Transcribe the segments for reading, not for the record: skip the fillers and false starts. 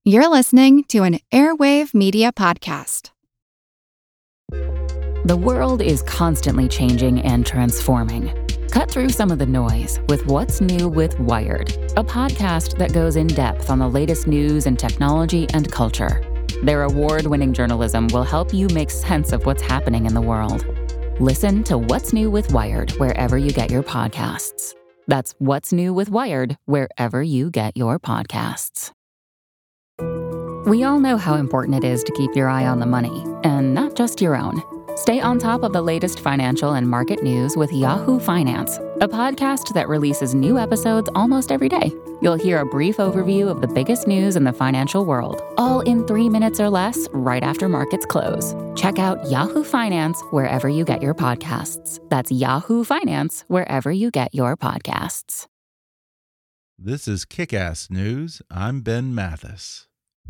You're listening to an Airwave Media Podcast. The world is constantly changing and transforming. Cut through some of the noise with What's New with Wired, a podcast that goes in depth on the latest news and technology and culture. Their award-winning journalism will help you make sense of what's happening in the world. Listen to What's New with Wired wherever you get your podcasts. That's What's New with Wired wherever you get your podcasts. We all know how important it is to keep your eye on the money, and not just your own. Stay on top of the latest financial and market news with Yahoo Finance, a podcast that releases new episodes almost every day. You'll hear a brief overview of the biggest news in the financial world, all in 3 minutes or less, right after markets close. Check out Yahoo Finance wherever you get your podcasts. That's Yahoo Finance wherever you get your podcasts. This is Kick-Ass News. I'm Ben Mathis.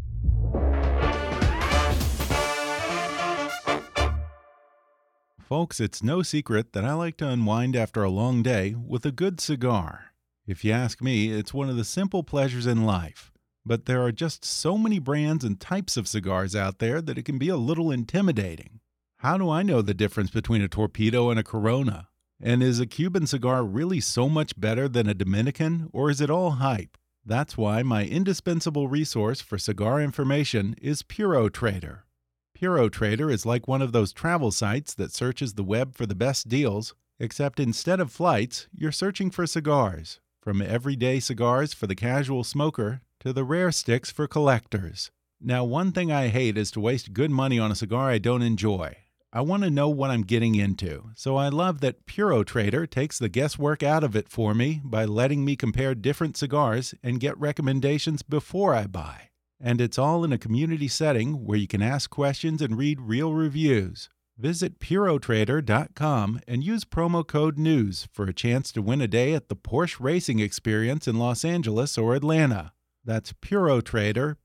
Folks, it's no secret that I like to unwind after a long day with a good cigar. If you ask me, it's one of the simple pleasures in life. But there are just so many brands and types of cigars out there that it can be a little intimidating. How do I know the difference between a Torpedo and a Corona? And is a Cuban cigar really so much better than a Dominican, or is it all hype? That's why my indispensable resource for cigar information is Puro Trader. Puro Trader is like one of those travel sites that searches the web for the best deals, except instead of flights, you're searching for cigars, from everyday cigars for the casual smoker to the rare sticks for collectors. Now, one thing I hate is to waste good money on a cigar I don't enjoy. I want to know what I'm getting into, so I love that Puro Trader takes the guesswork out of it for me by letting me compare different cigars and get recommendations before I buy. And it's all in a community setting where you can ask questions and read real reviews. Visit PuroTrader.com and use promo code NEWS for a chance to win a day at the Porsche Racing Experience in Los Angeles or Atlanta. That's PuroTrader,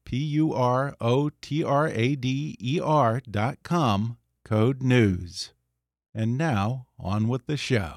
PuroTrader.com, code NEWS. And now, on with the show.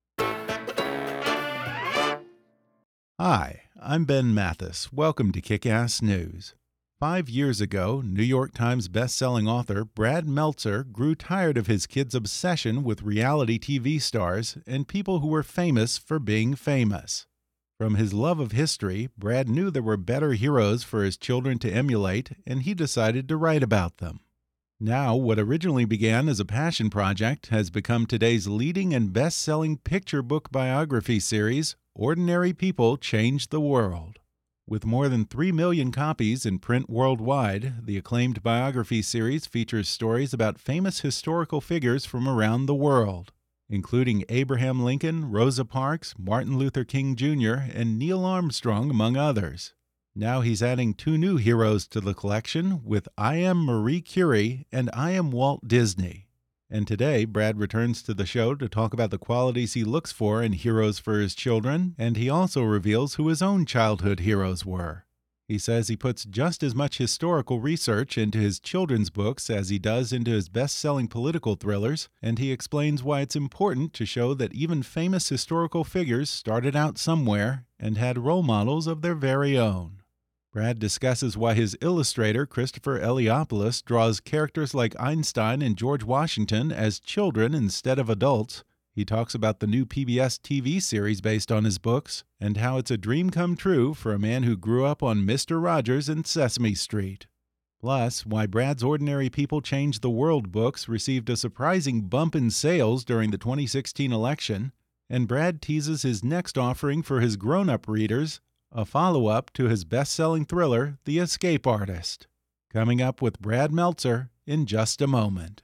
Hi, I'm Ben Mathis. Welcome to Kick-Ass News. 5 years ago, New York Times best-selling author Brad Meltzer grew tired of his kids' obsession with reality TV stars and people who were famous for being famous. From his love of history, Brad knew there were better heroes for his children to emulate, and he decided to write about them. Now, what originally began as a passion project has become today's leading and best-selling picture book biography series, Ordinary People Change the World. With more than 3 million copies in print worldwide, the acclaimed biography series features stories about famous historical figures from around the world, including Abraham Lincoln, Rosa Parks, Martin Luther King Jr., and Neil Armstrong, among others. Now he's adding 2 new heroes to the collection with I Am Marie Curie and I Am Walt Disney. And today, Brad returns to the show to talk about the qualities he looks for in heroes for his children, and he also reveals who his own childhood heroes were. He says he puts just as much historical research into his children's books as he does into his best-selling political thrillers, and he explains why it's important to show that even famous historical figures started out somewhere and had role models of their very own. Brad discusses why his illustrator, Christopher Eliopoulos, draws characters like Einstein and George Washington as children instead of adults. He talks about the new PBS TV series based on his books, and how it's a dream come true for a man who grew up on Mr. Rogers and Sesame Street. Plus, why Brad's Ordinary People Change the World books received a surprising bump in sales during the 2016 election, and Brad teases his next offering for his grown-up readers, a follow-up to his best-selling thriller, The Escape Artist. Coming up with Brad Meltzer in just a moment.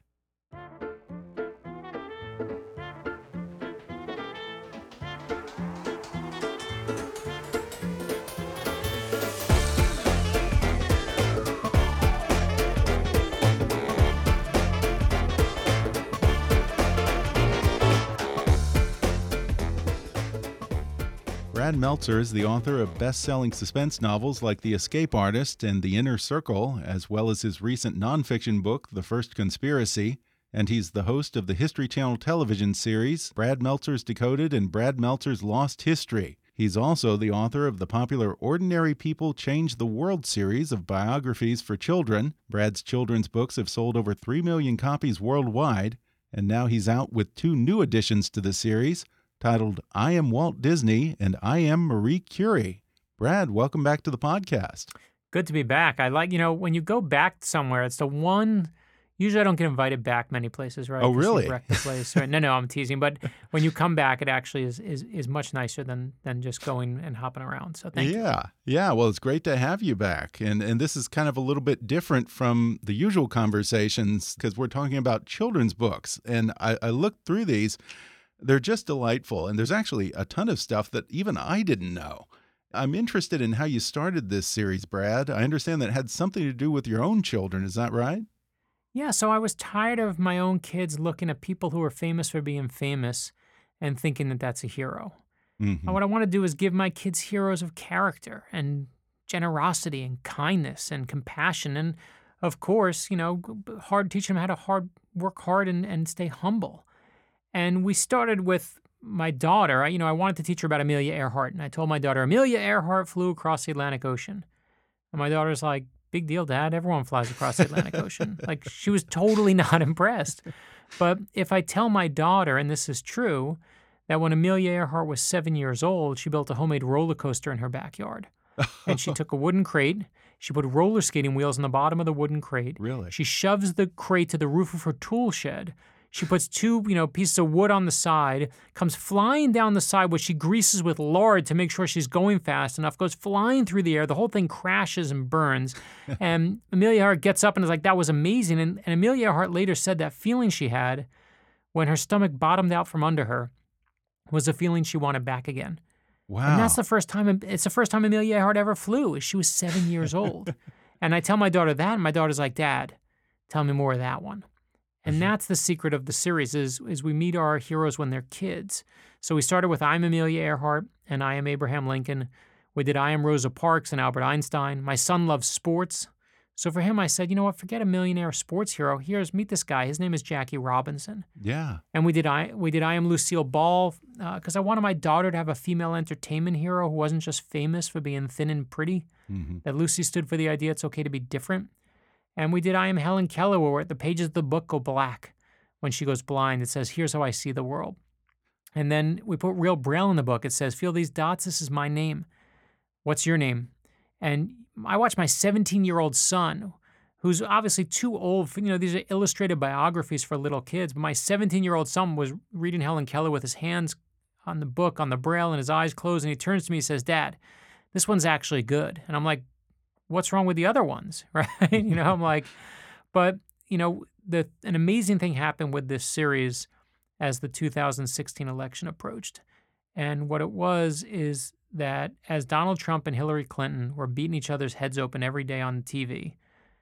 Brad Meltzer is the author of best-selling suspense novels like The Escape Artist and The Inner Circle, as well as his recent nonfiction book, The First Conspiracy, and he's the host of the History Channel television series Brad Meltzer's Decoded and Brad Meltzer's Lost History, He's also the author of the popular Ordinary People Change the World series of biographies for children. Brad's children's books have sold over 3 million copies worldwide, and now he's out with 2 new additions to the series titled I Am Walt Disney and I Am Marie Curie. Brad, welcome back to the podcast. Good to be back. I like, when you go back somewhere, it's the one. Usually I don't get invited back many places, right? Oh, really? You wreck the place. Right? No, I'm teasing. But when you come back, it actually is much nicer than just going and hopping around. So thank you. Yeah. Well, it's great to have you back. And this is kind of a little bit different from the usual conversations because we're talking about children's books. And I looked through these. They're just delightful. And there's actually a ton of stuff that even I didn't know. I'm interested in how you started this series, Brad. I understand that it had something to do with your own children. Is that right? Yeah, so I was tired of my own kids looking at people who are famous for being famous and thinking that that's a hero. And what I want to do is give my kids heroes of character and generosity and kindness and compassion. And of course, teach them how to work hard and stay humble. And we started with my daughter. I wanted to teach her about Amelia Earhart. And I told my daughter, Amelia Earhart flew across the Atlantic Ocean. And my daughter's like, big deal, Dad. Everyone flies across the Atlantic Ocean. Like, she was totally not impressed. But if I tell my daughter, and this is true, that when Amelia Earhart was 7 years old, she built a homemade roller coaster in her backyard. And she took a wooden crate. She put roller skating wheels on the bottom of the wooden crate. Really? She shoves the crate to the roof of her tool shed. She puts 2, pieces of wood on the side, comes flying down the side, which she greases with lard to make sure she's going fast enough, goes flying through the air. The whole thing crashes and burns. And Amelia Earhart gets up and is like, that was amazing. And Amelia Earhart later said that feeling she had when her stomach bottomed out from under her was a feeling she wanted back again. Wow. And that's the first time, it's the first time Amelia Earhart ever flew. She was 7 years old. And I tell my daughter that, and my daughter's like, Dad, tell me more of that one. And that's the secret of the series is we meet our heroes when they're kids. So we started with I'm Amelia Earhart and I am Abraham Lincoln. We did I am Rosa Parks and Albert Einstein. My son loves sports. So for him, I said, you know what, forget a millionaire sports hero. Meet this guy. His name is Jackie Robinson. Yeah. And we did I am Lucille Ball because I wanted my daughter to have a female entertainment hero who wasn't just famous for being thin and pretty. That Lucy stood for the idea it's okay to be different. And we did I Am Helen Keller, where the pages of the book go black. When she goes blind, it says, here's how I see the world. And then we put real Braille in the book. It says, feel these dots? This is my name. What's your name? And I watched my 17-year-old son, who's obviously too old for, these are illustrated biographies for little kids. But my 17-year-old son was reading Helen Keller with his hands on the book, on the Braille, and his eyes closed. And he turns to me and says, Dad, this one's actually good. And I'm like, what's wrong with the other ones, right? I'm like, but, an amazing thing happened with this series as the 2016 election approached. And what it was is that as Donald Trump and Hillary Clinton were beating each other's heads open every day on TV,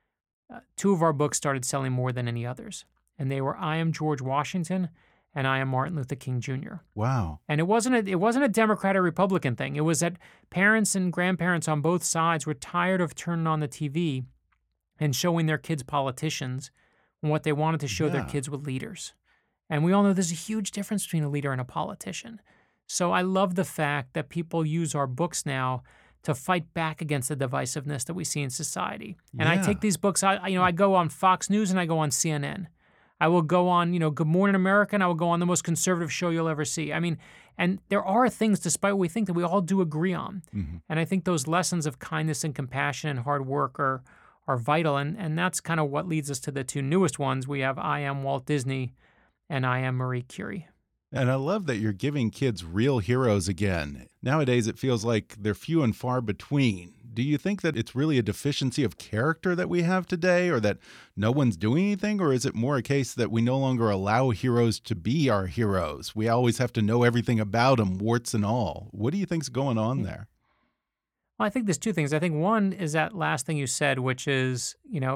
2 of our books started selling more than any others. And they were I Am George Washington and I Am Martin Luther King Jr. Wow. And it wasn't a Democrat or Republican thing. It was that parents and grandparents on both sides were tired of turning on the TV and showing their kids politicians when what they wanted to show their kids were leaders. And we all know there's a huge difference between a leader and a politician. So I love the fact that people use our books now to fight back against the divisiveness that we see in society. And I take these books, I go on Fox News and I go on CNN. I will go on, Good Morning America, and I will go on the most conservative show you'll ever see. I mean, and there are things, despite what we think, that we all do agree on. And I think those lessons of kindness and compassion and hard work are vital. And that's kind of what leads us to the 2 newest ones. We have I Am Walt Disney and I Am Marie Curie. And I love that you're giving kids real heroes again. Nowadays, it feels like they're few and far between. Do you think that it's really a deficiency of character that we have today, or that no one's doing anything? Or is it more a case that we no longer allow heroes to be our heroes? We always have to know everything about them, warts and all. What do you think's going on there? Well, I think there's 2 things. I think one is that last thing you said, which is,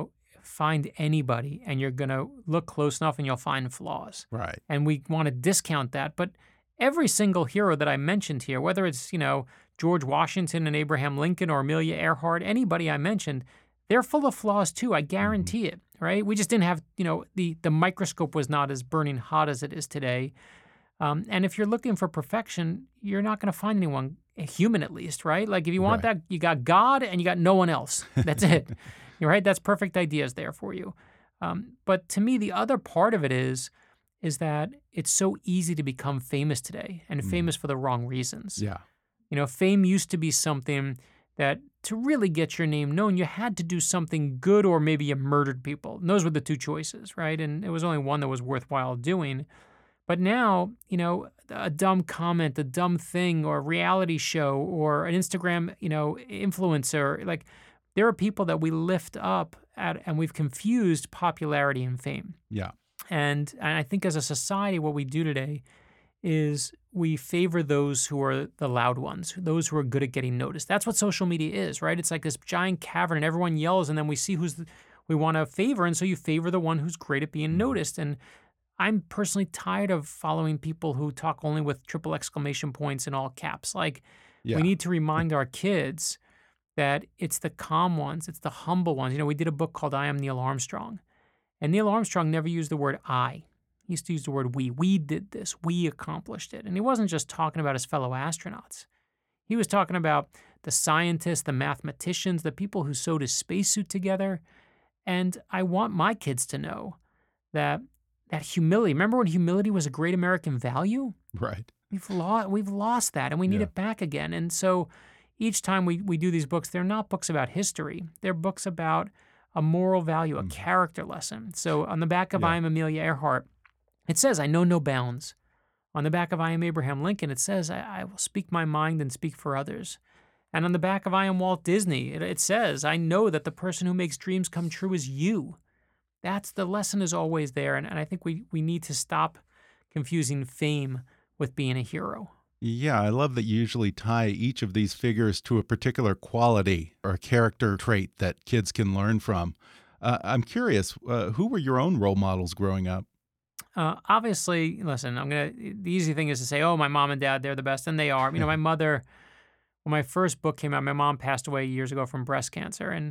find anybody and you're going to look close enough and you'll find flaws. Right. And we want to discount that. But every single hero that I mentioned here, whether it's, George Washington and Abraham Lincoln or Amelia Earhart, anybody I mentioned, they're full of flaws too. I guarantee it, right? We just didn't have, the microscope was not as burning hot as it is today. And if you're looking for perfection, you're not going to find anyone, a human at least, right? Like if you want that, you got God and you got no one else. That's it. You're right. That's perfect ideas there for you. But to me, the other part of it is that it's so easy to become famous today, and famous for the wrong reasons. Yeah. Fame used to be something that to really get your name known, you had to do something good or maybe you murdered people. And those were the two choices, right? And it was only one that was worthwhile doing. But now, a dumb comment, a dumb thing, or a reality show, or an Instagram, influencer, like there are people that we lift up and we've confused popularity and fame. Yeah. And I think as a society, what we do today is we favor those who are the loud ones, those who are good at getting noticed. That's what social media is, right? It's like this giant cavern and everyone yells and then we see we want to favor. And so you favor the one who's great at being noticed. And I'm personally tired of following people who talk only with triple exclamation points and all caps. Like we need to remind our kids that it's the calm ones, it's the humble ones. We did a book called I Am Neil Armstrong. And Neil Armstrong never used the word I. He used to use the word we. We did this. We accomplished it. And he wasn't just talking about his fellow astronauts. He was talking about the scientists, the mathematicians, the people who sewed his spacesuit together. And I want my kids to know that humility. Remember when humility was a great American value? Right. We've lost that, and we need it back again. And so each time we do these books, they're not books about history. They're books about a moral value, a character lesson. So on the back of I Am Amelia Earhart, it says, I know no bounds. On the back of I Am Abraham Lincoln, it says, I will speak my mind and speak for others. And on the back of I Am Walt Disney, it says, I know that the person who makes dreams come true is you. That's the lesson is always there. And I think we need to stop confusing fame with being a hero. Yeah, I love that you usually tie each of these figures to a particular quality or a character trait that kids can learn from. I'm curious, who were your own role models growing up? Obviously, listen, the easy thing is to say, oh, my mom and dad, they're the best, and they are. My mother, when my first book came out, my mom passed away years ago from breast cancer, and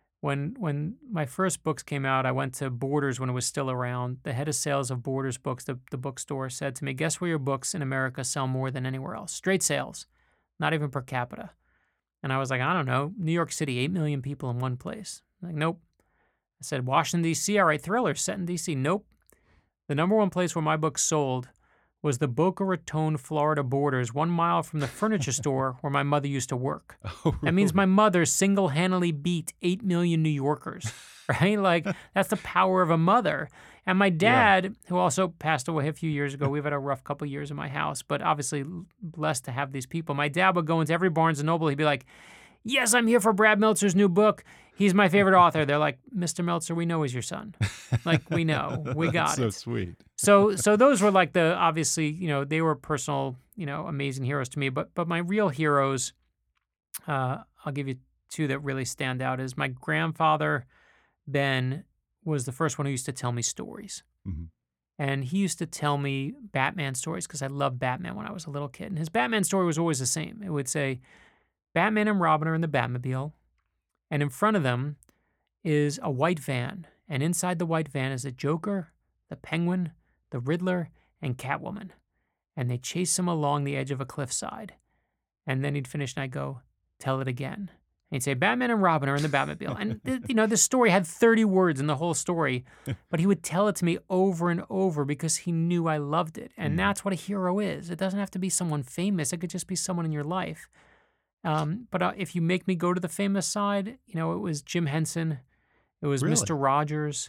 when my first books came out, I went to Borders when it was still around. The head of sales of Borders Books, the bookstore, said to me, guess where your books in America sell more than anywhere else? Straight sales, not even per capita. And I was like, I don't know, New York City, 8 million people in one place. I'm like, nope. I said, Washington, D.C., all right, Thriller, set in D.C., nope. The number one place where my book sold was the Boca Raton, Florida Borders, 1 mile from the furniture store where my mother used to work. Oh, really? That means my mother single-handedly beat 8 million New Yorkers, right? Like, that's the power of a mother. And my dad, who also passed away a few years ago, we've had a rough couple of years in my house, but obviously blessed to have these people. My dad would go into every Barnes & Noble. He'd be like, yes, I'm here for Brad Meltzer's new book. He's my favorite author. They're like, Mr. Meltzer, we know he's your son. Like, we know. We got That's so it. sweet. So those were like obviously, they were personal, amazing heroes to me. But my real heroes, I'll give you two that really stand out, is my grandfather, Ben, was the first one who used to tell me stories. Mm-hmm. And he used to tell me Batman stories because I loved Batman when I was a little kid. And his Batman story was always the same. It would say, Batman and Robin are in the Batmobile, and in front of them is a white van. And inside the white van is the Joker, the Penguin, the Riddler, and Catwoman. And they chase him along the edge of a cliffside. And then he'd finish and I'd go, tell it again. And he'd say, Batman and Robin are in the Batmobile. And, this story had 30 words in the whole story, but he would tell it to me over and over because he knew I loved it. And that's what a hero is. It doesn't have to be someone famous. It could just be someone in your life. But if you make me go to the famous side, it was Jim Henson. It was Really? Mr. Rogers.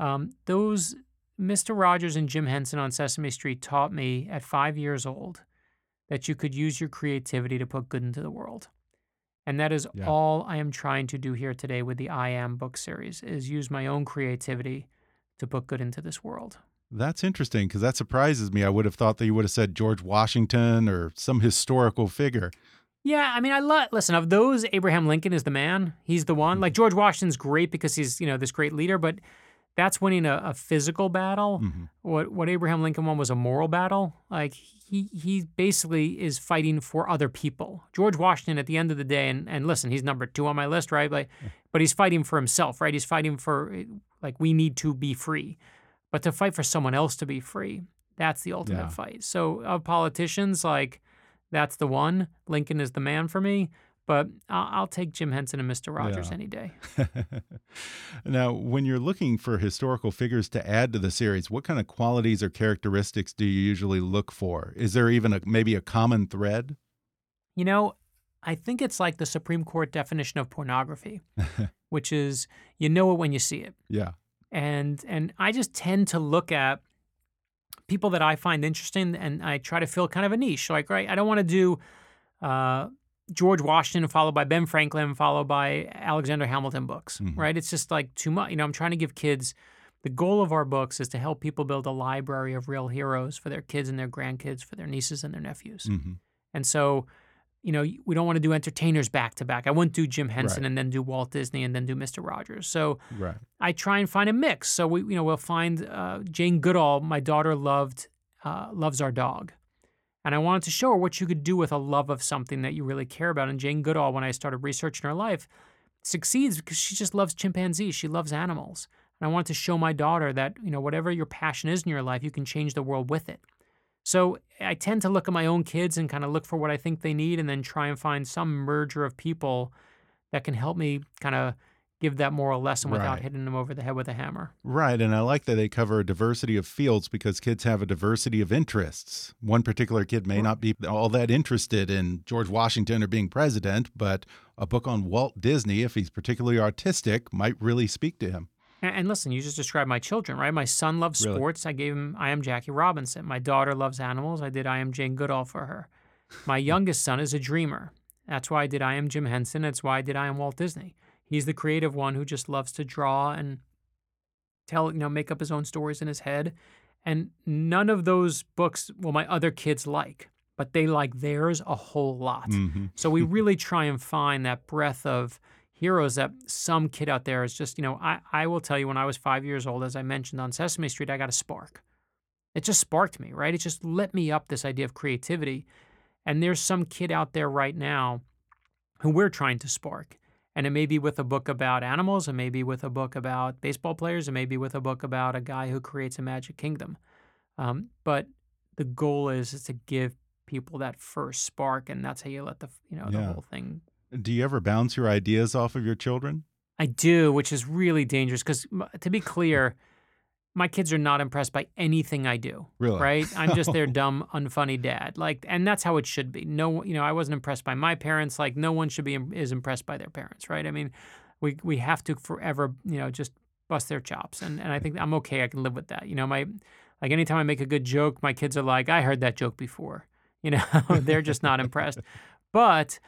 Those Mr. Rogers and Jim Henson on Sesame Street taught me at 5 years old that you could use your creativity to put good into the world. And that is all I am trying to do here today with the I Am book series, is use my own creativity to put good into this world. That's interesting because that surprises me. I would have thought that you would have said George Washington or some historical figure. Yeah, I mean, listen, of those, Abraham Lincoln is the man. He's the one. Like, George Washington's great because he's, this great leader, but that's winning a physical battle. Mm-hmm. What Abraham Lincoln won was a moral battle. Like, he basically is fighting for other people. George Washington, at the end of the day, and listen, he's number 2 on my list, right? But he's fighting for himself, right? He's fighting for, we need to be free. But to fight for someone else to be free, That's the ultimate Yeah. fight. So of politicians, like, that's the one. Lincoln is the man for me. But I'll take Jim Henson and Mr. Rogers Yeah. any day. Now, when you're looking for historical figures to add to the series, what kind of qualities or characteristics do you usually look for? Is there even maybe a common thread? You know, I think it's like the Supreme Court definition of pornography, which is you know it when you see it. Yeah. And I just tend to look at people that I find interesting, and I try to fill kind of a niche. Like, right, I don't want to do George Washington followed by Ben Franklin followed by Alexander Hamilton books, right? It's just like too much. You know, I'm trying to give kids, the goal of our books is to help people build a library of real heroes for their kids and their grandkids, for their nieces and their nephews. And so, you know, we don't want to do entertainers back to back. I wouldn't do Jim Henson and then do Walt Disney and then do Mr. Rogers. So I try and find a mix. So we'll find Jane Goodall. My daughter loves our dog. And I wanted to show her what you could do with a love of something that you really care about. And Jane Goodall, when I started researching her life, succeeds because she just loves chimpanzees. She loves animals. And I wanted to show my daughter that, you know, whatever your passion is in your life, you can change the world with it. So I tend to look at my own kids and kind of look for what I think they need and then try and find some merger of people that can help me kind of give that moral lesson without hitting them over the head with a hammer. Right, and I like that they cover a diversity of fields because kids have a diversity of interests. One particular kid may not be all that interested in George Washington or being president, but a book on Walt Disney, if he's particularly artistic, might really speak to him. And listen, you just described my children, right? My son loves sports. I gave him I Am Jackie Robinson. My daughter loves animals. I did I Am Jane Goodall for her. My youngest son is a dreamer. That's why I did I Am Jim Henson. That's why I did I Am Walt Disney. He's the creative one who just loves to draw and make up his own stories in his head. And none of those books will my other kids like, but they like theirs a whole lot. So we really try and find that breadth of heroes that some kid out there is just, I will tell you, when I was 5 years old, as I mentioned on Sesame Street, I got a spark. It just sparked me, right? It just lit me up, this idea of creativity. And there's some kid out there right now who we're trying to spark. And it may be with a book about animals, it may be with a book about baseball players, it may be with a book about a guy who creates a magic kingdom. But the goal is to give people that first spark, and that's how you let the whole thing. Do you ever bounce your ideas off of your children? I do, which is really dangerous because, to be clear, my kids are not impressed by anything I do. Really? Right? I'm just their dumb, unfunny dad. And that's how it should be. No, I wasn't impressed by my parents. Like, no one should be is impressed by their parents, right? I mean, we have to forever, just bust their chops, and I think I'm okay. I can live with that. Anytime I make a good joke, my kids are like, I heard that joke before. They're just not impressed. But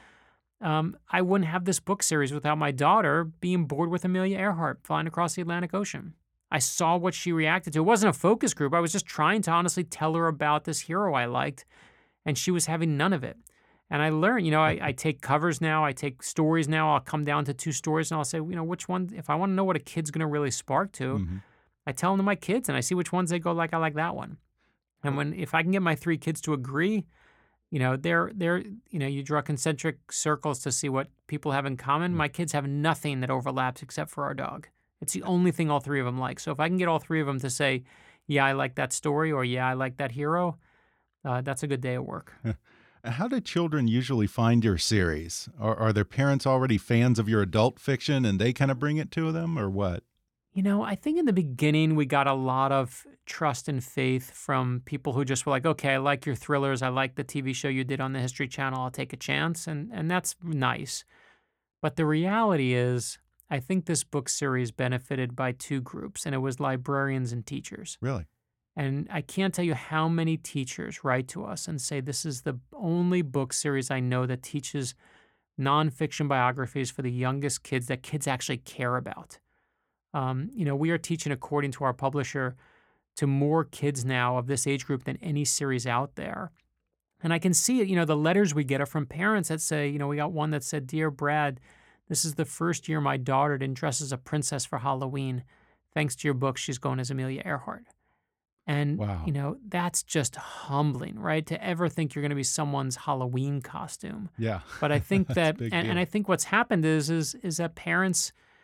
I wouldn't have this book series without my daughter being bored with Amelia Earhart flying across the Atlantic Ocean. I saw what she reacted to. It wasn't a focus group. I was just trying to honestly tell her about this hero I liked, and she was having none of it. And I learned, I take covers now. I take stories now. I'll come down to 2 stories, and I'll say, which one, if I want to know what a kid's going to really spark to, I tell them to my kids, and I see which ones they go like, I like that one. And if I can get my 3 kids to agree, they're you draw concentric circles to see what people have in common. My kids have nothing that overlaps except for our dog. It's the only thing all 3 of them like. So if I can get all 3 of them to say, yeah, I like that story, or yeah, I like that hero, that's a good day at work. How do children usually find your series? Are their parents already fans of your adult fiction and they kind of bring it to them, or what? I think in the beginning we got a lot of trust and faith from people who just were like, okay, I like your thrillers. I like the TV show you did on the History Channel. I'll take a chance. And that's nice. But the reality is, I think this book series benefited by 2 groups, and it was librarians and teachers. Really? And I can't tell you how many teachers write to us and say, this is the only book series I know that teaches nonfiction biographies for the youngest kids that kids actually care about. We are teaching, according to our publisher, to more kids now of this age group than any series out there. And I can see it, the letters we get are from parents that say, we got one that said, Dear Brad, this is the first year my daughter didn't dress as a princess for Halloween. Thanks to your book, she's going as Amelia Earhart. And, wow. That's just humbling, right? To ever think you're going to be someone's Halloween costume. Yeah. But I think that, a big and deal. I think what's happened is that parents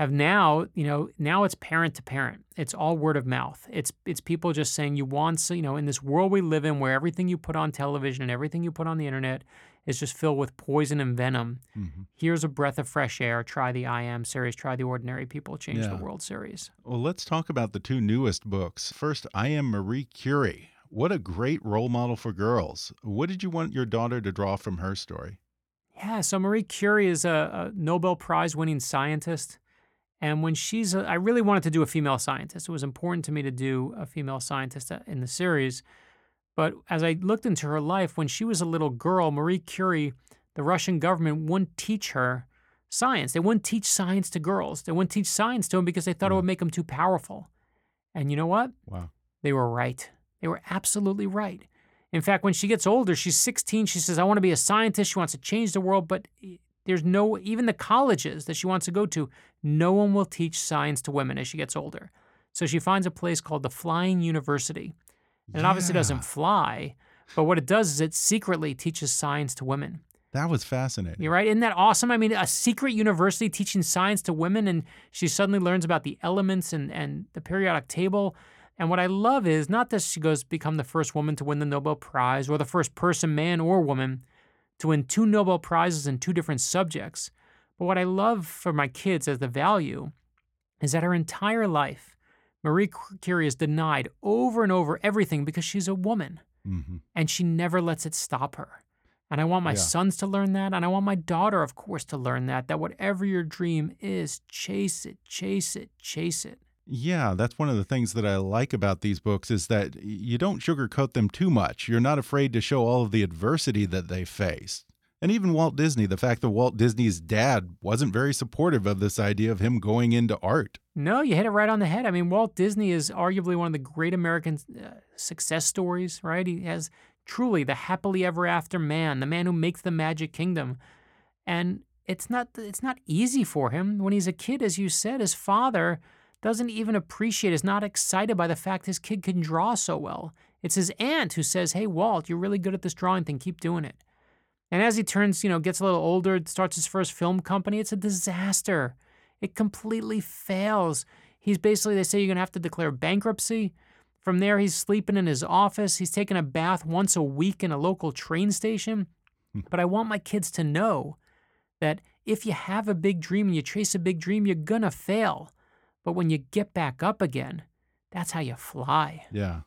have now, now it's parent to parent. It's all word of mouth. It's people just saying in this world we live in where everything you put on television and everything you put on the internet is just filled with poison and venom. Mm-hmm. Here's a breath of fresh air. Try the I Am series. Try the Ordinary People Change the World series. Well, let's talk about the two newest books. First, I Am Marie Curie. What a great role model for girls. What did you want your daughter to draw from her story? Yeah, so Marie Curie is a Nobel Prize winning scientist. And when I really wanted to do a female scientist. It was important to me to do a female scientist in the series. But as I looked into her life, when she was a little girl, Marie Curie, the Russian government wouldn't teach her science. They wouldn't teach science to girls. They wouldn't teach science to them because they thought it would make them too powerful. And you know what? Wow. They were right. They were absolutely right. In fact, when she gets older, she's 16, she says, I want to be a scientist. She wants to change the world, but even the colleges that she wants to go to, no one will teach science to women as she gets older. So she finds a place called the Flying University. And it obviously doesn't fly, but what it does is it secretly teaches science to women. That was fascinating. You're right. Isn't that awesome? I mean, a secret university teaching science to women, and she suddenly learns about the elements and the periodic table. And what I love is not that she goes become the first woman to win the Nobel Prize or the first person, man or woman, to win 2 Nobel Prizes in 2 different subjects. But what I love for my kids as the value is that her entire life, Marie Curie is denied over and over everything because she's a woman. Mm-hmm. And she never lets it stop her. And I want my sons to learn that. And I want my daughter, of course, to learn that whatever your dream is, chase it, chase it, chase it. Yeah, that's one of the things that I like about these books is that you don't sugarcoat them too much. You're not afraid to show all of the adversity that they faced. And even Walt Disney, the fact that Walt Disney's dad wasn't very supportive of this idea of him going into art. No, you hit it right on the head. I mean, Walt Disney is arguably one of the great American success stories, right? He has truly the happily ever after man, the man who makes the Magic Kingdom. And it's not easy for him. When he's a kid, as you said, his father doesn't even appreciate, is not excited by the fact his kid can draw so well. It's his aunt who says, hey, Walt, you're really good at this drawing thing. Keep doing it. And as he turns, gets a little older, starts his first film company, it's a disaster. It completely fails. They say you're going to have to declare bankruptcy. From there, he's sleeping in his office. He's taking a bath once a week in a local train station. But I want my kids to know that if you have a big dream and you chase a big dream, you're going to fail. But when you get back up again, that's how you fly. Yeah.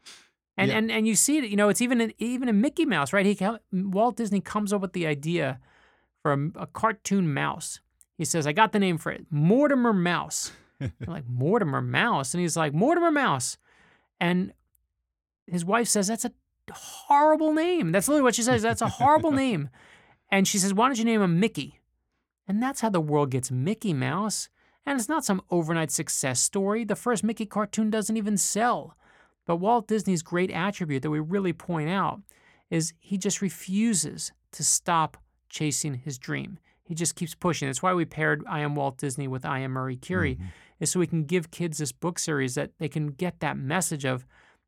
And you see it, it's even in Mickey Mouse, right? Walt Disney comes up with the idea for a cartoon mouse. He says, I got the name for it, Mortimer Mouse. They're like, Mortimer Mouse? And he's like, Mortimer Mouse. And his wife says, that's a horrible name. That's literally what she says. That's a horrible name. And she says, why don't you name him Mickey? And that's how the world gets Mickey Mouse. And it's not some overnight success story. The first Mickey cartoon doesn't even sell. But Walt Disney's great attribute that we really point out is he just refuses to stop chasing his dream. He just keeps pushing. That's why we paired I Am Walt Disney with I Am Marie Curie, is so we can give kids this book series that they can get that message of,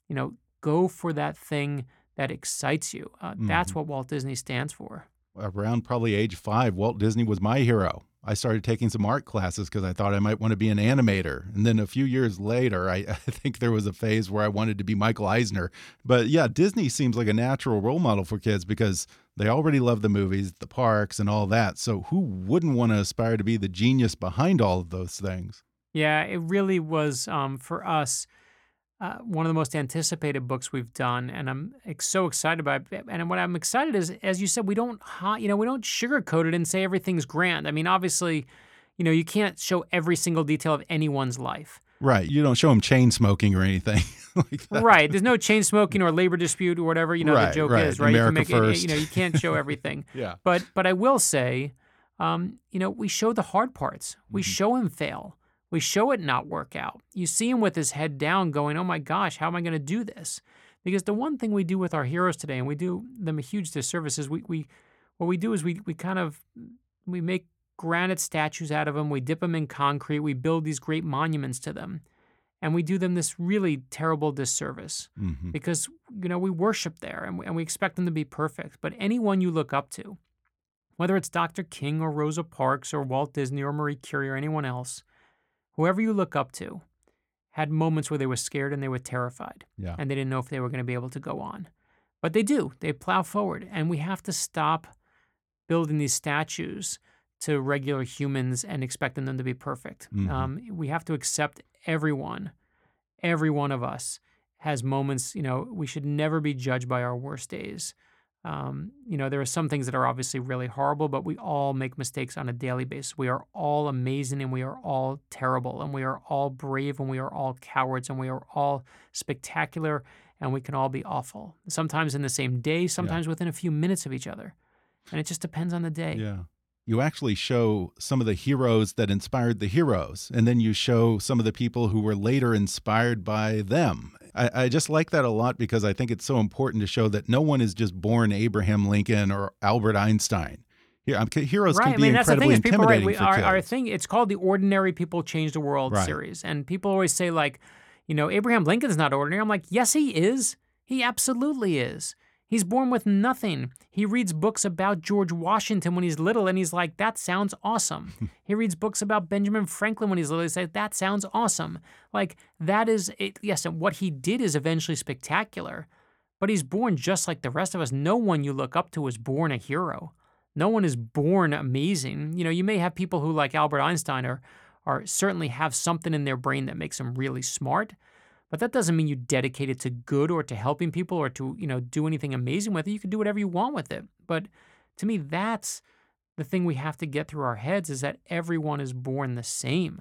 go for that thing that excites you. That's what Walt Disney stands for. Around probably age 5, Walt Disney was my hero. I started taking some art classes because I thought I might want to be an animator. And then a few years later, I think there was a phase where I wanted to be Michael Eisner. But yeah, Disney seems like a natural role model for kids because they already love the movies, the parks, and all that. So who wouldn't want to aspire to be the genius behind all of those things? Yeah, it really was, for us, one of the most anticipated books we've done, and I'm so excited about it. And what I'm excited is, as you said, we don't sugarcoat it and say everything's grand. I mean, obviously, you can't show every single detail of anyone's life. Right. You don't show them chain smoking or anything like that. Right. There's no chain smoking or labor dispute or whatever, the joke is, right? America you can first. You can't show everything. Yeah. But I will say, we show the hard parts. We show him fail. We show it not work out. You see him with his head down going, oh my gosh, how am I going to do this? Because the one thing we do with our heroes today, and we do them a huge disservice, is we make granite statues out of them. We dip them in concrete. We build these great monuments to them. And we do them this really terrible disservice because, we worship there and we expect them to be perfect. But anyone you look up to, whether it's Dr. King or Rosa Parks or Walt Disney or Marie Curie or anyone else, whoever you look up to had moments where they were scared and they were terrified. Yeah. And they didn't know if they were going to be able to go on. But they do. They plow forward. And we have to stop building these statues to regular humans and expecting them to be perfect. We have to accept every one of us has moments, we should never be judged by our worst days. There are some things that are obviously really horrible, but we all make mistakes on a daily basis. We are all amazing and we are all terrible and we are all brave and we are all cowards and we are all spectacular and we can all be awful. Sometimes in the same day, sometimes within a few minutes of each other. And it just depends on the day. Yeah. You actually show some of the heroes that inspired the heroes, and then you show some of the people who were later inspired by them. I just like that a lot because I think it's so important to show that no one is just born Abraham Lincoln or Albert Einstein. Heroes can be incredibly intimidating for kids. Our thing, it's called the Ordinary People Change the World series. And people always say, like, Abraham Lincoln's not ordinary. I'm like, yes, he is. He absolutely is. He's born with nothing. He reads books about George Washington when he's little, and he's like, that sounds awesome. He reads books about Benjamin Franklin when he's little. He says, that sounds awesome. Like, that is, yes, and what he did is eventually spectacular, but he's born just like the rest of us. No one you look up to is born a hero. No one is born amazing. You may have people who, like Albert Einstein, are certainly have something in their brain that makes them really smart. But that doesn't mean you dedicate it to good or to helping people or to, do anything amazing with it. You can do whatever you want with it. But to me, that's the thing we have to get through our heads is that everyone is born the same.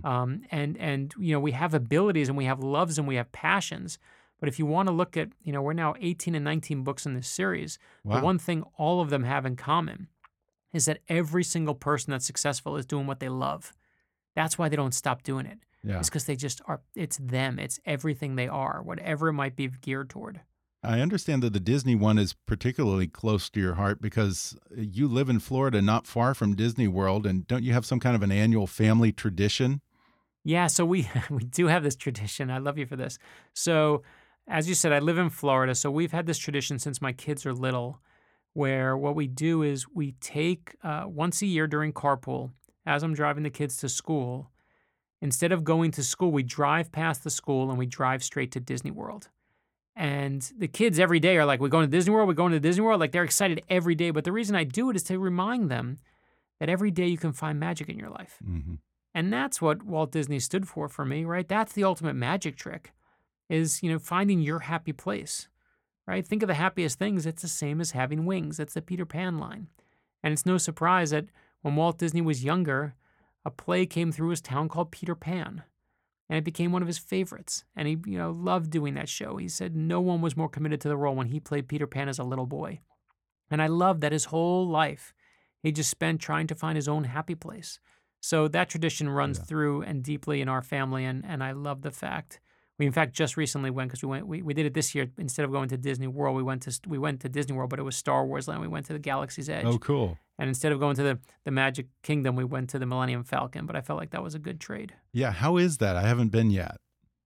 And we have abilities and we have loves and we have passions. But if you want to look at, we're now 18 and 19 books in this series. Wow. The one thing all of them have in common is that every single person that's successful is doing what they love. That's why they don't stop doing it. Yeah. It's because they just are, it's them. It's everything they are, whatever it might be geared toward. I understand that the Disney one is particularly close to your heart because you live in Florida, not far from Disney World. And don't you have some kind of an annual family tradition? Yeah, so we do have this tradition. I love you for this. So as you said, I live in Florida. So we've had this tradition since my kids are little where what we do is we take once a year during carpool, as I'm driving the kids to school, instead of going to school, we drive past the school and we drive straight to Disney World. And the kids every day are like, we're going to Disney World, we're going to Disney World. Like, they're excited every day. But the reason I do it is to remind them that every day you can find magic in your life. And that's what Walt Disney stood for me, right? That's the ultimate magic trick is, finding your happy place, right? Think of the happiest things. It's the same as having wings. It's the Peter Pan line. And it's no surprise that when Walt Disney was younger, a play came through his town called Peter Pan, and it became one of his favorites. And he, loved doing that show. He said no one was more committed to the role when he played Peter Pan as a little boy. And I love that his whole life, he just spent trying to find his own happy place. So that tradition runs through and deeply in our family, and I love the fact. We, in fact, just recently went, because we did it this year. Instead of going to Disney World, we went to Disney World, but it was Star Wars Land. We went to the Galaxy's Edge. Oh, cool. And instead of going to the Magic Kingdom, we went to the Millennium Falcon. But I felt like that was a good trade. Yeah, how is that? I haven't been yet.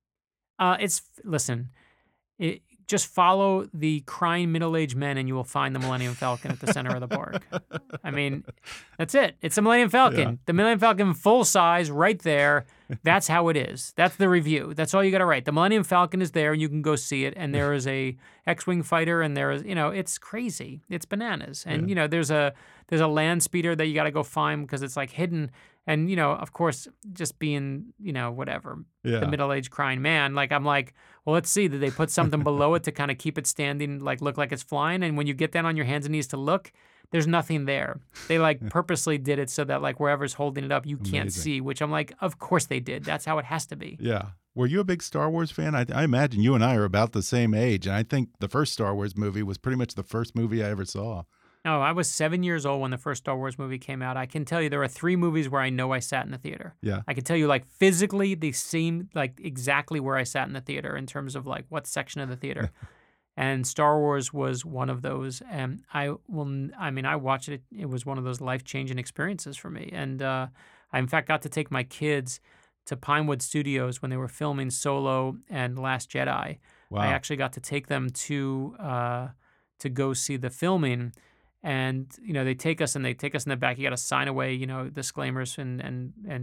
Just follow the crying middle-aged men and you will find the Millennium Falcon at the center of the park. I mean, that's it. It's the Millennium Falcon. Yeah. The Millennium Falcon full size right there. That's how it is. That's the review. That's all you got to write. The Millennium Falcon is there and you can go see it. And there is a X-Wing fighter and there is, it's crazy. It's bananas. And, there's a land speeder that you got to go find because it's like hidden. And, of course, just being, whatever, the middle-aged crying man, like, I'm like, well, let's see. Did they put something below it to kind of keep it standing, like look like it's flying? And when you get down on your hands and knees to look, there's nothing there. They purposely did it so that wherever's holding it up, you can't see, which I'm like, of course they did. That's how it has to be. Yeah. Were you a big Star Wars fan? I imagine you and I are about the same age. And I think the first Star Wars movie was pretty much the first movie I ever saw. Oh, I was 7 years old when the first Star Wars movie came out. I can tell you there are 3 movies where I know I sat in the theater. Yeah. I can tell you physically they seem exactly where I sat in the theater in terms of what section of the theater. And Star Wars was one of those. And I watched it. It was one of those life-changing experiences for me. And I, in fact, got to take my kids to Pinewood Studios when they were filming Solo and Last Jedi. Wow. I actually got to take them to go see the filming. And, they take us in the back. You got to sign away, disclaimers and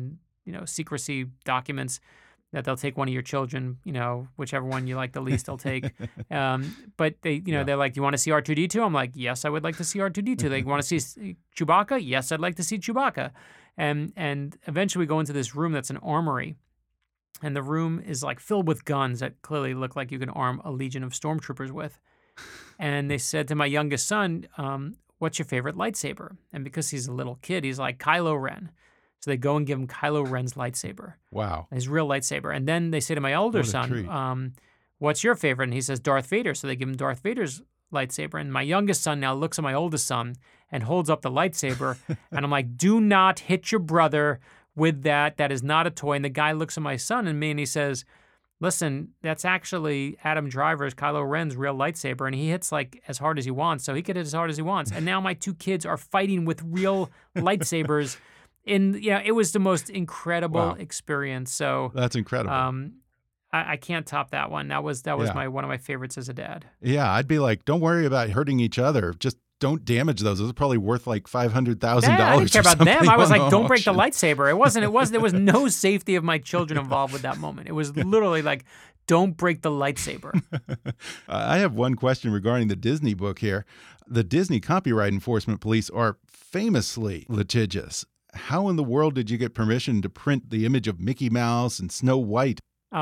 secrecy documents that they'll take one of your children, whichever one you like the least, they'll take. But they're like, "Do you want to see R2-D2?" I'm like, "Yes, I would like to see R2-D2." They want to see Chewbacca? Yes, I'd like to see Chewbacca. And eventually we go into this room that's an armory. And the room is like filled with guns that clearly look like you can arm a legion of stormtroopers with. And they said to my youngest son, "What's your favorite lightsaber?" And because he's a little kid, he's like, "Kylo Ren." So they go and give him Kylo Ren's lightsaber. Wow. His real lightsaber. And then they say to my older son, "What's your favorite?" And he says, "Darth Vader." So they give him Darth Vader's lightsaber. And my youngest son now looks at my oldest son and holds up the lightsaber. And I'm like, "Do not hit your brother with that. That is not a toy." And the guy looks at my son and me and he says, "Listen, that's actually Adam Driver's, Kylo Ren's real lightsaber, and he hits like as hard as he wants, so he could hit as hard as he wants." And now my two kids are fighting with real lightsabers. It was the most incredible experience. So that's incredible. I can't top that one. That was one of my favorites as a dad. Yeah, I'd be like, don't worry about hurting each other. Just don't damage those. Those are probably worth like $500,000. I didn't care about them. I was like, don't break the auction. lightsaber. There was no safety of my children involved with that moment. It was literally like, don't break the lightsaber. I have one question regarding the Disney book here. The Disney Copyright Enforcement Police are famously litigious. How in the world did you get permission to print the image of Mickey Mouse and Snow White?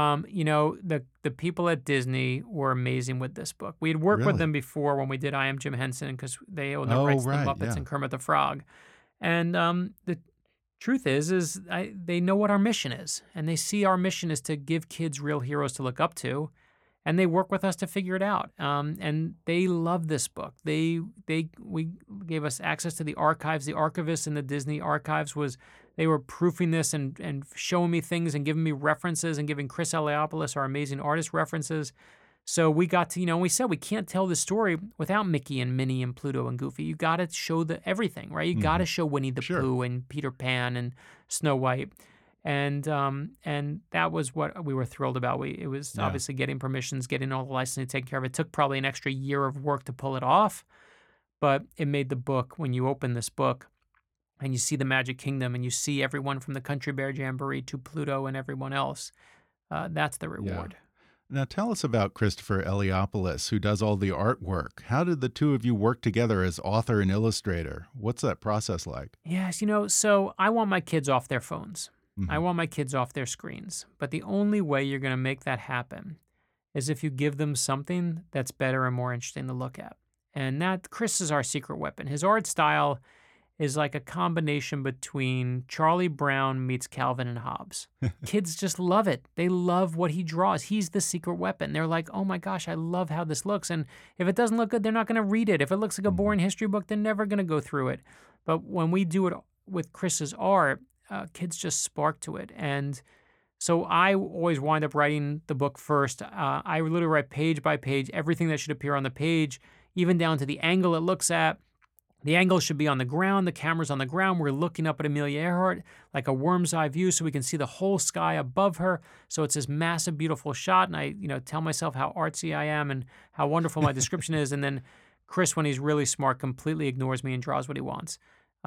The people at Disney were amazing with this book. We had worked with Really? them before when we did I Am Jim Henson because they own the rights to the Muppets and Kermit the Frog. And the truth is they know what our mission is, and they see our mission is to give kids real heroes to look up to, and they work with us to figure it out. And they love this book. We gave us access to the archives. The archivist in the Disney archives they were proofing this and showing me things and giving me references and giving Chris Eliopoulos, our amazing artist, references. So we got to, we said we can't tell this story without Mickey and Minnie and Pluto and Goofy. You got to show everything, right? You got to show Winnie the Pooh and Peter Pan and Snow White. And that was what we were thrilled about. It was obviously getting permissions, getting all the licensing taken care of. It took probably an extra year of work to pull it off, but it made the book, when you open this book, and you see the Magic Kingdom, and you see everyone from the Country Bear Jamboree to Pluto and everyone else. That's the reward. Yeah. Now tell us about Christopher Eliopoulos, who does all the artwork. How did the two of you work together as author and illustrator? What's that process like? Yes, so I want my kids off their phones. I want my kids off their screens. But the only way you're going to make that happen is if you give them something that's better and more interesting to look at. And Chris is our secret weapon. His art style is like a combination between Charlie Brown meets Calvin and Hobbes. Kids just love it. They love what he draws. He's the secret weapon. They're like, "Oh my gosh, I love how this looks." And if it doesn't look good, they're not going to read it. If it looks like a boring history book, they're never going to go through it. But when we do it with Chris's art, kids just spark to it. And so I always wind up writing the book first. I literally write page by page everything that should appear on the page, even down to the angle it looks at. The angle should be on the ground. The camera's on the ground. We're looking up at Amelia Earhart like a worm's eye view so we can see the whole sky above her. So it's this massive, beautiful shot. And I, tell myself how artsy I am and how wonderful my description is. And then Chris, when he's really smart, completely ignores me and draws what he wants.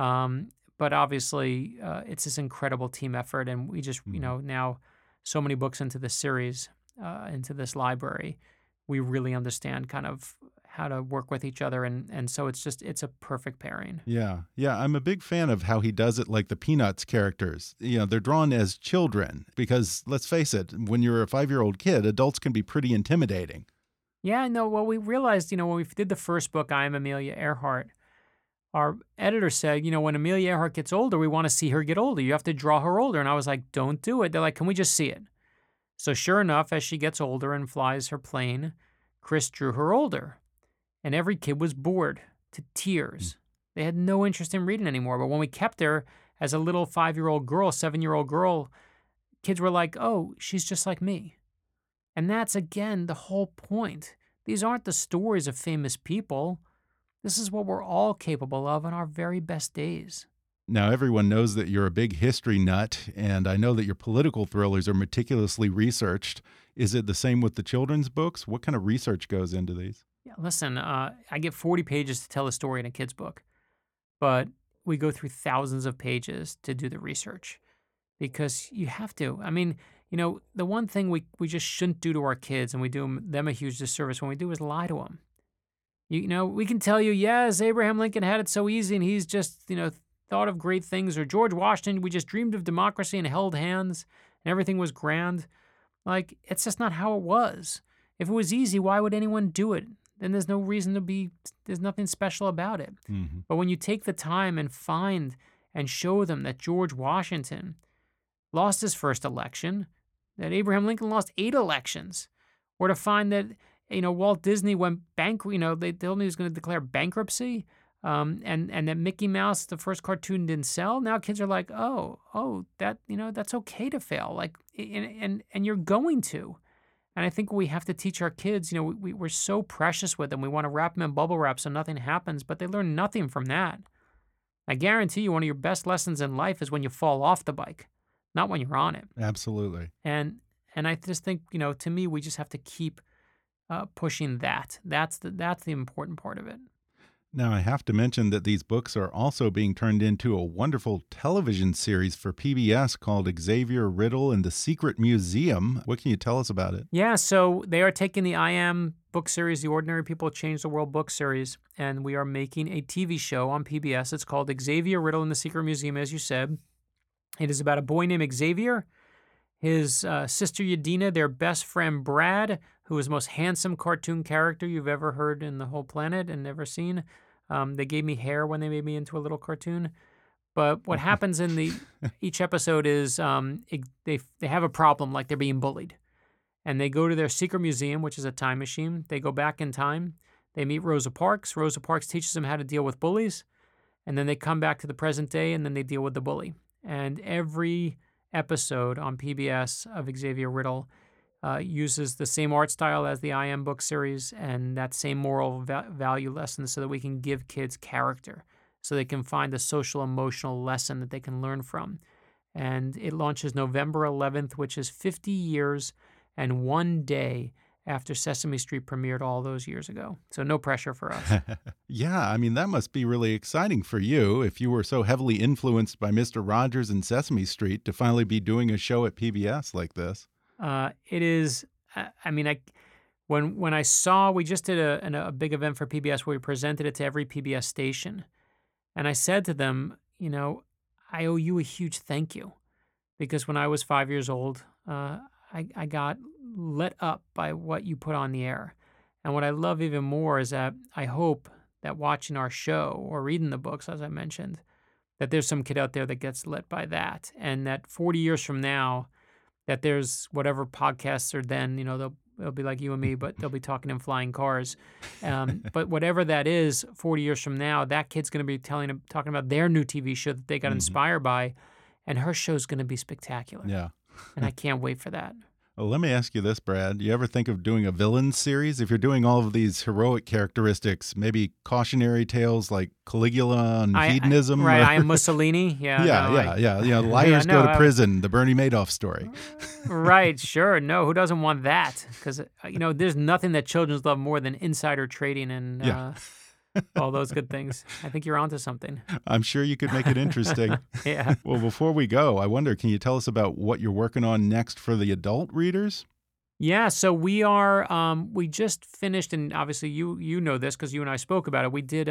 But obviously, it's this incredible team effort. And we just, now so many books into this series, into this library, we really understand kind of how to work with each other. And so it's a perfect pairing. Yeah. Yeah. I'm a big fan of how he does it like the Peanuts characters. They're drawn as children because let's face it, when you're a 5-year-old kid, adults can be pretty intimidating. Yeah, no, well, we realized, when we did the first book, I Am Amelia Earhart, our editor said, when Amelia Earhart gets older, we want to see her get older. You have to draw her older. And I was like, don't do it. They're like, can we just see it? So sure enough, as she gets older and flies her plane, Chris drew her older. And every kid was bored to tears. They had no interest in reading anymore. But when we kept her as a little 5-year-old girl, 7-year-old girl, kids were like, oh, she's just like me. And that's, again, the whole point. These aren't the stories of famous people. This is what we're all capable of on our very best days. Now, everyone knows that you're a big history nut, and I know that your political thrillers are meticulously researched. Is it the same with the children's books? What kind of research goes into these? Yeah, listen, I get 40 pages to tell a story in a kid's book, but we go through thousands of pages to do the research. because you have to. I mean, the one thing we just shouldn't do to our kids, and we do them a huge disservice when we do, is lie to them. We can tell you, yes, Abraham Lincoln had it so easy and he's just, thought of great things, or George Washington, we just dreamed of democracy and held hands and everything was grand. Like, it's just not how it was. If it was easy, why would anyone do it? Then there's no reason there's nothing special about it. Mm-hmm. But when you take the time and find and show them that George Washington lost his first election, that Abraham Lincoln lost 8 elections, or to find that, Walt Disney went bankrupt, they told me he was going to declare bankruptcy, and that Mickey Mouse, the first cartoon, didn't sell. Now kids are like, that's okay to fail. Like, and you're going to. And I think we have to teach our kids, we're so precious with them. We want to wrap them in bubble wrap so nothing happens, but they learn nothing from that. I guarantee you one of your best lessons in life is when you fall off the bike, not when you're on it. Absolutely. And I just think, to me, we just have to keep pushing that. That's the important part of it. Now, I have to mention that these books are also being turned into a wonderful television series for PBS called Xavier Riddle and the Secret Museum. What can you tell us about it? Yeah, so they are taking the I Am book series, the Ordinary People Change the World book series, and we are making a TV show on PBS. It's called Xavier Riddle and the Secret Museum, as you said. It is about a boy named Xavier, his sister Yadina, their best friend Brad, who is the most handsome cartoon character you've ever heard in the whole planet and never seen. They gave me hair when they made me into a little cartoon. But what happens in each episode is they have a problem, like they're being bullied. And they go to their secret museum, which is a time machine. They go back in time. They meet Rosa Parks. Rosa Parks teaches them how to deal with bullies. And then they come back to the present day, and then they deal with the bully. And every episode on PBS of Xavier Riddle uses the same art style as the I Am book series and that same moral value lesson, so that we can give kids character, so they can find a social emotional lesson that they can learn from. And it launches November 11th, which is 50 years and 1 day after Sesame Street premiered all those years ago. So no pressure for us. Yeah, I mean, that must be really exciting for you if you were so heavily influenced by Mr. Rogers and Sesame Street to finally be doing a show at PBS like this. It is, when I saw, we just did a big event for PBS where we presented it to every PBS station. And I said to them, I owe you a huge thank you, because when I was 5 years old, I got lit up by what you put on the air. And what I love even more is that I hope that watching our show or reading the books, as I mentioned, that there's some kid out there that gets lit by that. And that 40 years from now, that there's whatever podcasts are then, they'll be like you and me, but they'll be talking in flying cars. But whatever that is, 40 years from now, that kid's going to be talking about their new TV show that they got inspired by, and her show's going to be spectacular. Yeah. And I can't wait for that. Well, let me ask you this, Brad. You ever think of doing a villain series? If you're doing all of these heroic characteristics, maybe cautionary tales like Caligula and hedonism? Right, I Am Mussolini. Yeah. Yeah. Liars go to prison, the Bernie Madoff story. Right, sure. No, who doesn't want that? Because, there's nothing that children love more than insider trading and all those good things. I think you're onto something. I'm sure you could make it interesting. Yeah. Well, before we go, I wonder, can you tell us about what you're working on next for the adult readers? Yeah, so we are, we just finished, and obviously you know this because you and I spoke about it. We did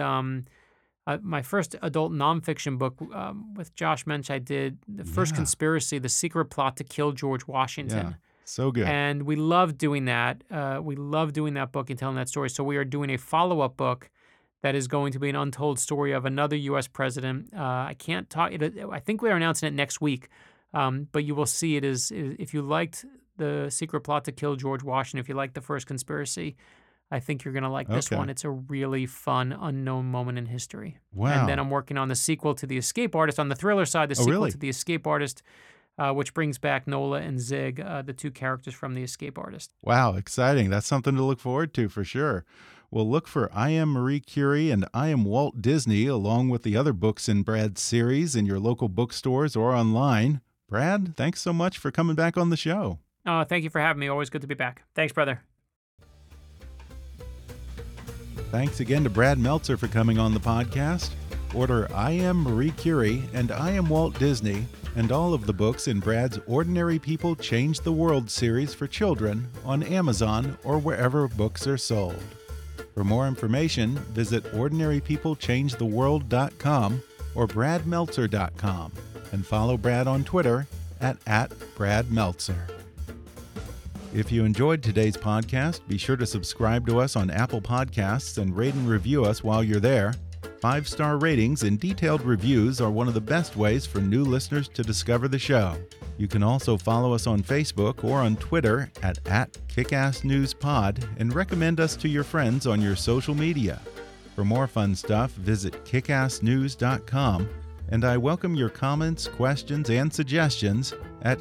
my first adult nonfiction book with Josh Mensch. I did The First Conspiracy, The Secret Plot to Kill George Washington. Yeah. So good. And we love doing that. We love doing that book and telling that story. So we are doing a follow-up book that is going to be an untold story of another U.S. president. I can't talk. I think we're announcing it next week, but you will see it is. If you liked The Secret Plot to Kill George Washington, if you liked The First Conspiracy, I think you're going to like this one. It's a really fun, unknown moment in history. Wow. And then I'm working on the sequel to The Escape Artist. On the thriller side, the sequel to The Escape Artist, which brings back Nola and Zig, the two characters from The Escape Artist. Wow, exciting. That's something to look forward to for sure. Well, look for I Am Marie Curie and I Am Walt Disney, along with the other books in Brad's series in your local bookstores or online. Brad, thanks so much for coming back on the show. Oh, thank you for having me. Always good to be back. Thanks, brother. Thanks again to Brad Meltzer for coming on the podcast. order I Am Marie Curie and I Am Walt Disney, and all of the books in Brad's Ordinary People Change the World series for children on Amazon or wherever books are sold. For more information, visit ordinarypeoplechangetheworld.com or bradmeltzer.com and follow Brad on Twitter at @BradMeltzer. If you enjoyed today's podcast, be sure to subscribe to us on Apple Podcasts and rate and review us while you're there. 5-star ratings and detailed reviews are one of the best ways for new listeners to discover the show. You can also follow us on Facebook or on Twitter at @KickassNewsPod and recommend us to your friends on your social media. For more fun stuff, visit kickassnews.com, and I welcome your comments, questions, and suggestions at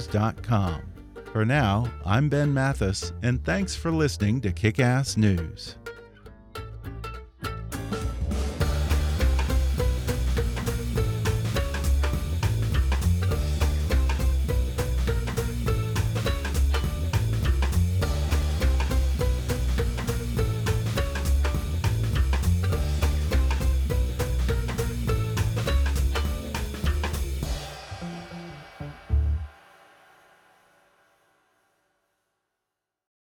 comments@kickassnews.com. For now, I'm Ben Mathis, and thanks for listening to Kick-Ass News.